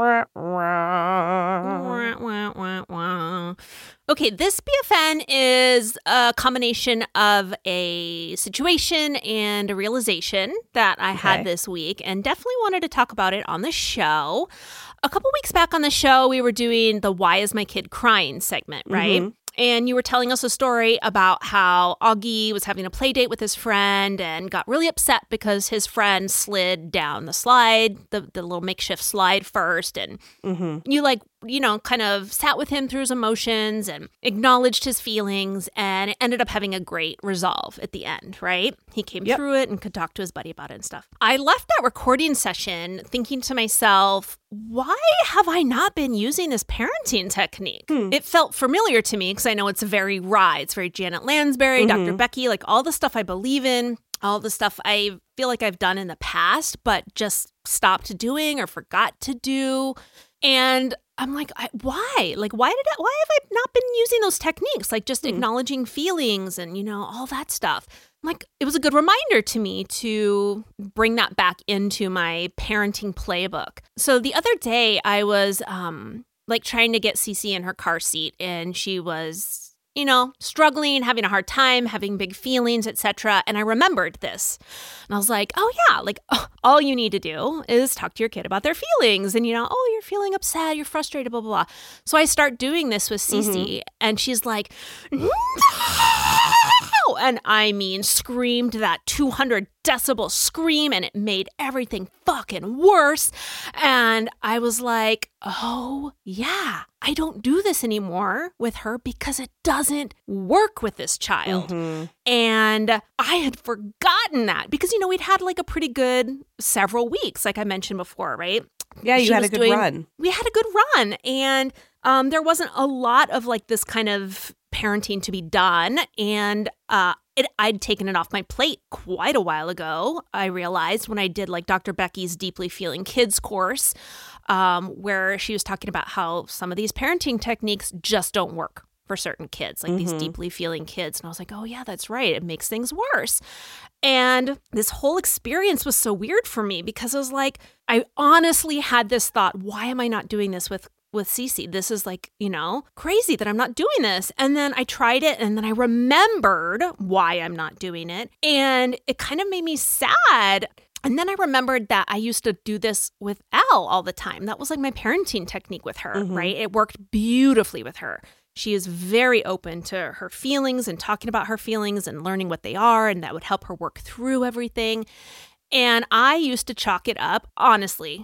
Okay, this BFN is a combination of a situation and a realization that I had this week and definitely wanted to talk about it on the show. A couple weeks back on the show, we were doing the Why Is My Kid Crying segment, right? Mm-hmm. And you were telling us a story about how Augie was having a play date with his friend and got really upset because his friend slid down the slide, the little makeshift slide first. And you kind of sat with him through his emotions and acknowledged his feelings and ended up having a great resolve at the end, right? He came through it and could talk to his buddy about it and stuff. I left that recording session thinking to myself, why have I not been using this parenting technique? It felt familiar to me because I know it's very Rye. It's very Janet Lansbury, Dr. Becky, like all the stuff I believe in. all the stuff I feel like I've done in the past, but just stopped doing or forgot to do. And I'm like, why? Like, why have I not been using those techniques? Like just acknowledging feelings and, all that stuff. Like, it was a good reminder to me to bring that back into my parenting playbook. So the other day I was trying to get Cece in her car seat, and she was struggling, having a hard time, having big feelings, etc. And I remembered this. And I was like, oh yeah, all you need to do is talk to your kid about their feelings. And, oh, you're feeling upset, you're frustrated, blah, blah, blah. So I start doing this with Cece, and she's like, no! And I mean, screamed that 200 decibel scream, and it made everything fucking worse. And I was like, oh yeah, I don't do this anymore with her because it doesn't work with this child. And I had forgotten that because, we'd had like a pretty good several weeks, like I mentioned before, right? Yeah, you had a good run. We had a good run. And there wasn't a lot of like this kind of parenting to be done. And I'd taken it off my plate quite a while ago. I realized when I did like Dr. Becky's Deeply Feeling Kids course, where she was talking about how some of these parenting techniques just don't work for certain kids, like these deeply feeling kids. And I was like, oh yeah, that's right. It makes things worse. And this whole experience was so weird for me because I was like, I honestly had this thought, why am I not doing this with Cece? This is like, crazy that I'm not doing this. And then I tried it, and then I remembered why I'm not doing it. And it kind of made me sad. And then I remembered that I used to do this with Elle all the time. That was like my parenting technique with her, right? It worked beautifully with her. She is very open to her feelings and talking about her feelings and learning what they are, and that would help her work through everything. And I used to chalk it up, honestly,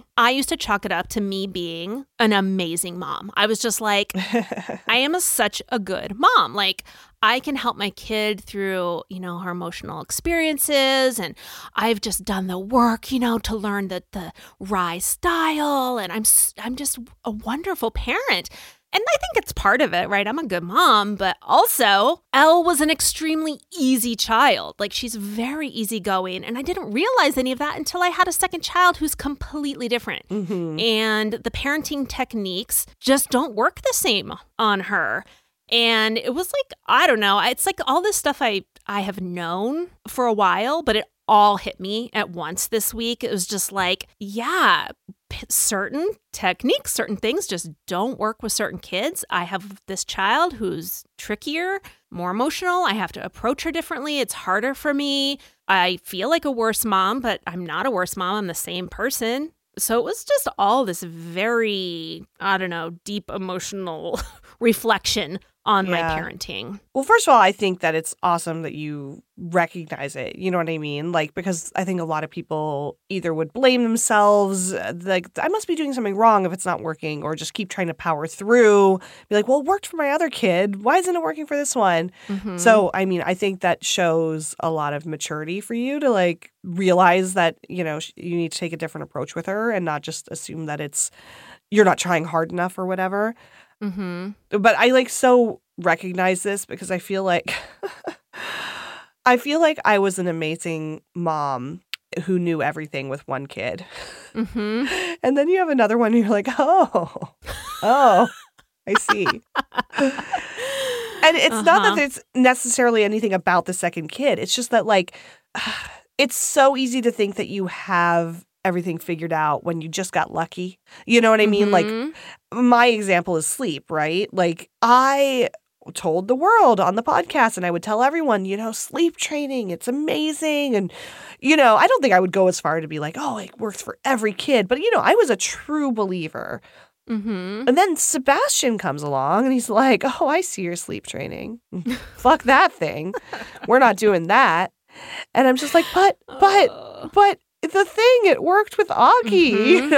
to me being an amazing mom. I was just like, I am such a good mom. Like, I can help my kid through, her emotional experiences. And I've just done the work, to learn the Rise style. And I'm just a wonderful parent. And I think it's part of it, right? I'm a good mom, but also Elle was an extremely easy child. Like, she's very easygoing. And I didn't realize any of that until I had a second child who's completely different. And the parenting techniques just don't work the same on her. And it was like, I don't know. It's like all this stuff I have known for a while, but it all hit me at once this week. It was just like, yeah, certain techniques, certain things just don't work with certain kids. I have this child who's trickier, more emotional. I have to approach her differently. It's harder for me. I feel like a worse mom, but I'm not a worse mom. I'm the same person. So it was just all this very, deep emotional reflection on my parenting. Well, first of all, I think that it's awesome that you recognize it. You know what I mean? Like, because I think a lot of people either would blame themselves, like, I must be doing something wrong if it's not working, or just keep trying to power through, be like, well, it worked for my other kid. Why isn't it working for this one? So, I mean, I think that shows a lot of maturity for you to like realize that, you need to take a different approach with her and not just assume that you're not trying hard enough or whatever. But I so recognize this because I feel like I was an amazing mom who knew everything with one kid. And then you have another one and you're like, oh, I see. And it's not that it's necessarily anything about the second kid. It's just that like it's so easy to think that you have everything figured out when you just got lucky. You know what I mean? Like, my example is sleep, right? Like, I told the world on the podcast, and I would tell everyone, sleep training, it's amazing. And, I don't think I would go as far to be like, oh, it works for every kid. But, I was a true believer. And then Sebastian comes along and he's like, oh, I see your sleep training. Fuck that thing. We're not doing that. And I'm just like, but the thing, it worked with Augie,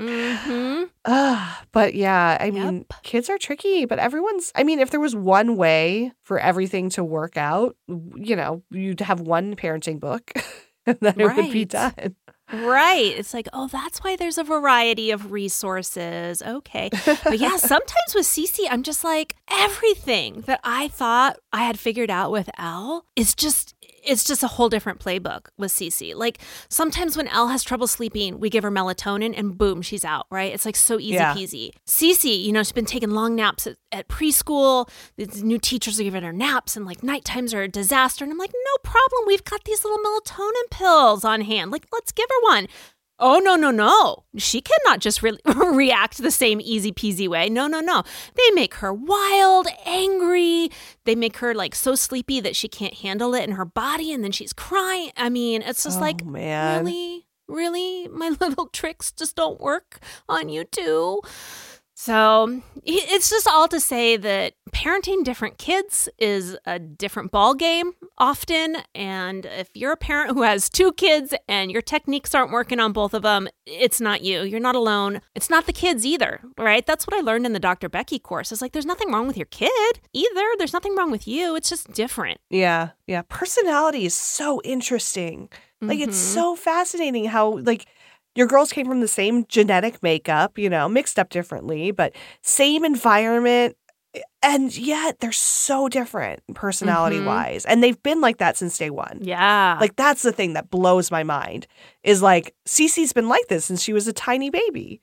but yeah, I mean, kids are tricky, but if there was one way for everything to work out, you'd have one parenting book and then it would be done. Right. It's like, oh, that's why there's a variety of resources. Okay. But yeah, sometimes with Cece, I'm just like, everything that I thought I had figured out with Elle is just, it's just a whole different playbook with Cece. Like sometimes when Elle has trouble sleeping, we give her melatonin and boom, she's out, right? It's like so easy peasy. Cece, she's been taking long naps at preschool. These new teachers are giving her naps and like night times are a disaster. And I'm like, no problem. We've got these little melatonin pills on hand. Like, let's give her one. Oh, no. She cannot just react the same easy peasy way. No. They make her wild, angry. They make her like so sleepy that she can't handle it in her body. And then she's crying. I mean, it's just man. Really? My little tricks just don't work on you too? So it's just all to say that parenting different kids is a different ball game often. And if you're a parent who has 2 kids and your techniques aren't working on both of them, it's not you. You're not alone. It's not the kids either, right? That's what I learned in the Dr. Becky course. It's like, there's nothing wrong with your kid either. There's nothing wrong with you. It's just different. Yeah. Personality is so interesting. Like, it's so fascinating how, like, your girls came from the same genetic makeup, mixed up differently, but same environment. And yet they're so different personality-wise. And they've been like that since day one. Yeah. Like, that's the thing that blows my mind is like, Cece's been like this since she was a tiny baby.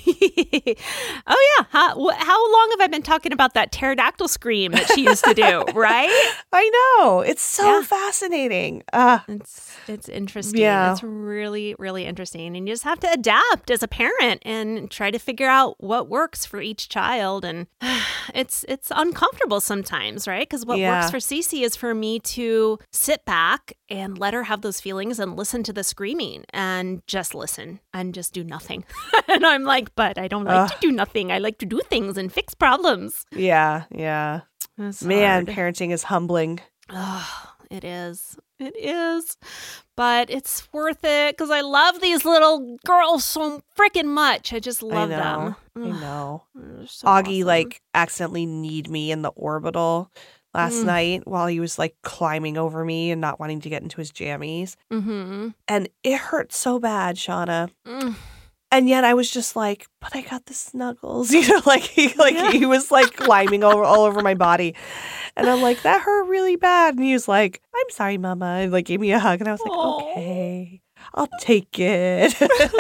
Oh, yeah. How long have I been talking about that pterodactyl scream that she used to do, right? I know. It's so fascinating. It's interesting. Yeah. It's really, really interesting. And you just have to adapt as a parent and try to figure out what works for each child. And it's uncomfortable sometimes, right? Because what works for Cece is for me to sit back and let her have those feelings and listen to the screaming and just listen and just do nothing. And I'm like, but I don't like to do nothing. I like to do things and fix problems. Yeah. It's Man, hard. parenting is humbling. Oh, it is. It is. But it's worth it because I love these little girls so freaking much. I just love them. I know. They're so Augie, awesome. accidentally kneed me in the orbital last night while he was, climbing over me and not wanting to get into his jammies. Mm-hmm. And it hurt so bad, Shauna. Mm. And yet I was just like, but I got the snuggles. He was climbing all over my body. And I'm like, that hurt really bad. And he was like, I'm sorry, Mama. And gave me a hug. And I was like, okay, I'll take it.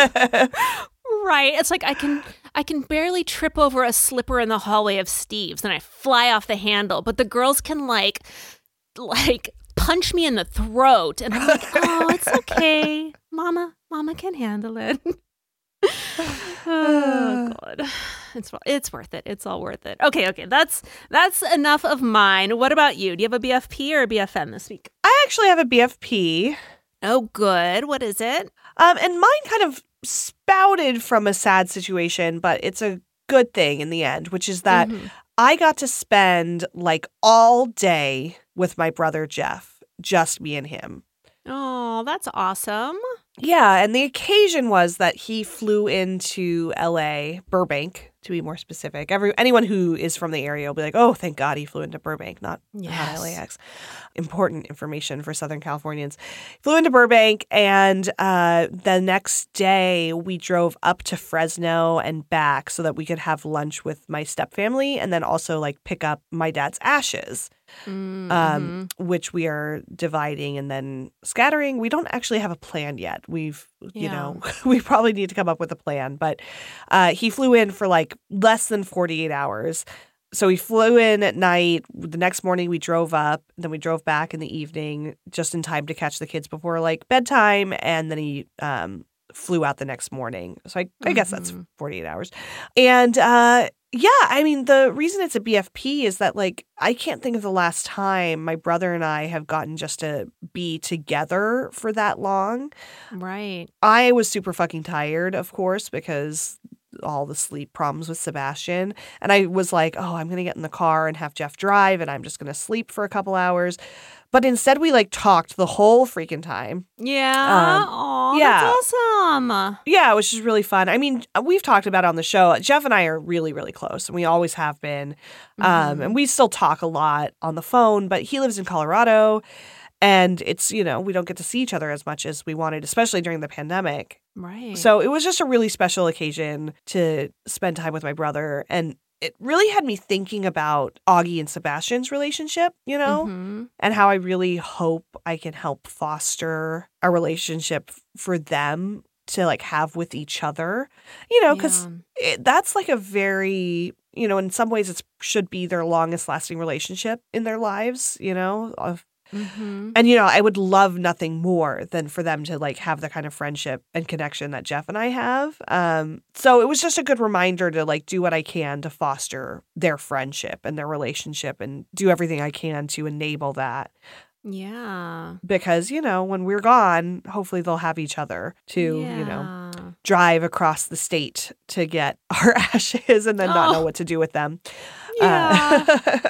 Right. It's like I can barely trip over a slipper in the hallway of Steve's and I fly off the handle. But the girls can like punch me in the throat. And I'm like, oh, it's okay. Mama can handle it. Oh God, it's worth it. It's all worth it. Okay. That's enough of mine. What about you? Do you have a BFP or a BFN this week? I actually have a BFP. Oh, good. What is it? And mine kind of spouted from a sad situation, but it's a good thing in the end, which is that I got to spend all day with my brother Jeff, just me and him. Oh, that's awesome. Yeah, and the occasion was that he flew into LA, Burbank, to be more specific. Anyone who is from the area will be like, oh, thank God he flew into Burbank, not LAX. Important information for Southern Californians. Flew into Burbank, and the next day we drove up to Fresno and back so that we could have lunch with my stepfamily and then also pick up my dad's ashes. Which we are dividing and then scattering. We don't actually have a plan yet. We probably need to come up with a plan. But he flew in for less than 48 hours. So we flew in at night. The next morning we drove up. Then we drove back in the evening just in time to catch the kids before bedtime. And then he flew out the next morning. So I guess that's 48 hours. And the reason it's a BFP is that I can't think of the last time my brother and I have gotten just to be together for that long. Right. I was super fucking tired, of course, because all the sleep problems with Sebastian. And I was like, oh, I'm going to get in the car and have Jeff drive and I'm just going to sleep for a couple hours. But instead we talked the whole freaking time. Yeah. That's awesome. Yeah, which is really fun. I mean, we've talked about it on the show. Jeff and I are really, really close, and we always have been. And we still talk a lot on the phone, but he lives in Colorado, and it's, we don't get to see each other as much as we wanted, especially during the pandemic. Right. So it was just a really special occasion to spend time with my brother. And it really had me thinking about Augie and Sebastian's relationship, you know, Mhm. and how I really hope I can help foster a relationship for them to like have with each other, you know, because that's like a very, you know, in some ways it should be their longest lasting relationship in their lives, you know, Mhm. and, you know, I would love nothing more than for them to like have the kind of friendship and connection that Jeff and I have. So it was just a good reminder to like do what I can to foster their friendship and their relationship and do everything I can to enable that. Yeah. Because, you know, when we're gone, hopefully they'll have each other to, you know, Yeah. drive across the state to get our ashes and then not know what to do with them. Yeah.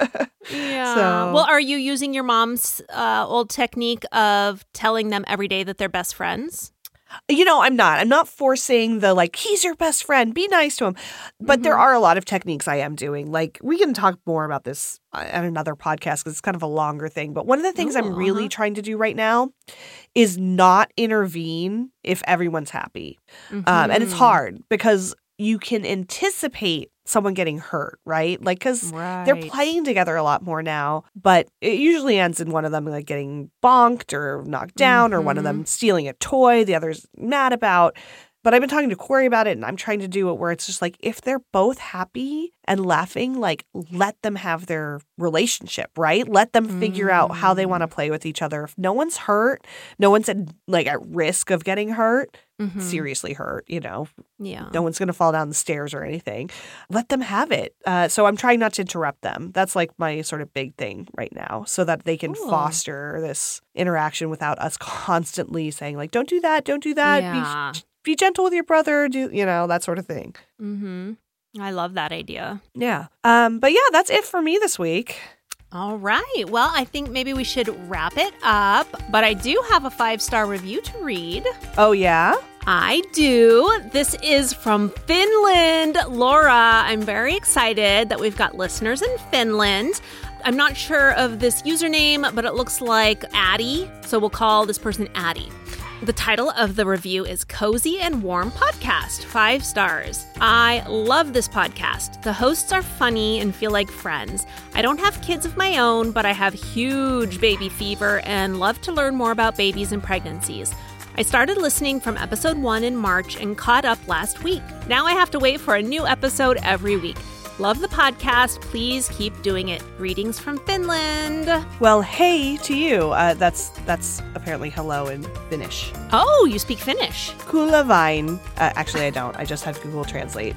Yeah. So- Well, are you using your mom's old technique of telling them every day that they're best friends? You know, I'm not forcing the like, he's your best friend, be nice to him. But there are a lot of techniques I am doing. Like, we can talk more about this on another podcast because it's kind of a longer thing. But one of the things I'm really trying to do right now is not intervene if everyone's happy. And it's hard because you can anticipate someone getting hurt, right? Like, because they're playing together a lot more now, but it usually ends in one of them like getting bonked or knocked down or one of them stealing a toy the other's mad about. But I've been talking to Corey about it and I'm trying to do it where it's just like, if they're both happy and laughing, like let them have their relationship, right? Let them figure out how they want to play with each other. If no one's hurt, no one's at risk of getting hurt, seriously hurt, you know. Yeah. No one's going to fall down the stairs or anything. Let them have it. So I'm trying not to interrupt them. That's like my sort of big thing right now so that they can foster this interaction without us constantly saying like, don't do that, don't do that. Yeah. Be gentle with your brother, do, you know, that sort of thing. Mm-hmm. I love that idea. Yeah. But yeah, that's it for me this week. All right. Well, I think maybe we should wrap it up, but I do have a 5-star review to read. Oh, yeah? I do. This is from Finland. Laura, I'm very excited that we've got listeners in Finland. I'm not sure of this username, but it looks like Addie, so we'll call this person Addie. The title of the review is Cozy and Warm Podcast, 5 stars. I love this podcast. The hosts are funny and feel like friends. I don't have kids of my own, but I have huge baby fever and love to learn more about babies and pregnancies. I started listening from episode 1 in March and caught up last week. Now I have to wait for a new episode every week. Love the podcast. Please keep doing it. Greetings from Finland. Well, hey to you. That's apparently hello in Finnish. Oh, you speak Finnish. Kuulla vain. Actually, I don't. I just have Google Translate.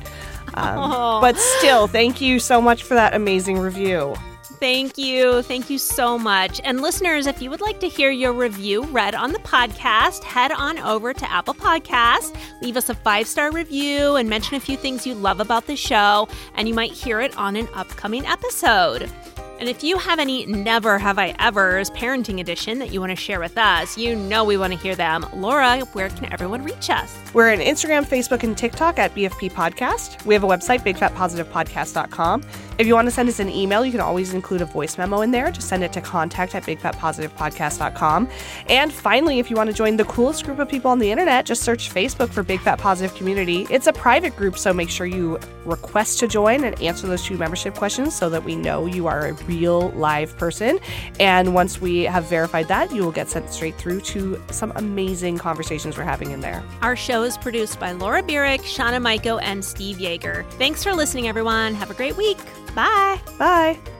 But still, thank you so much for that amazing review. Thank you. Thank you so much. And listeners, if you would like to hear your review read on the podcast, head on over to Apple Podcasts, leave us a 5-star review, and mention a few things you love about the show, and you might hear it on an upcoming episode. And if you have any Never Have I Ever's Parenting Edition that you want to share with us, you know we want to hear them. Laura, where can everyone reach us? We're on Instagram, Facebook, and TikTok at BFP Podcast. We have a website, bigfatpositivepodcast.com. If you want to send us an email, you can always include a voice memo in there. Just send it to contact@bigfatpositivepodcast.com. And finally, if you want to join the coolest group of people on the internet, just search Facebook for Big Fat Positive Community. It's a private group, so make sure you request to join and answer those 2 membership questions so that we know you are a real live person. And once we have verified that, you will get sent straight through to some amazing conversations we're having in there. Our show is produced by Laura Burek, Shauna Maiko, and Steve Yeager. Thanks for listening, everyone. Have a great week. Bye. Bye.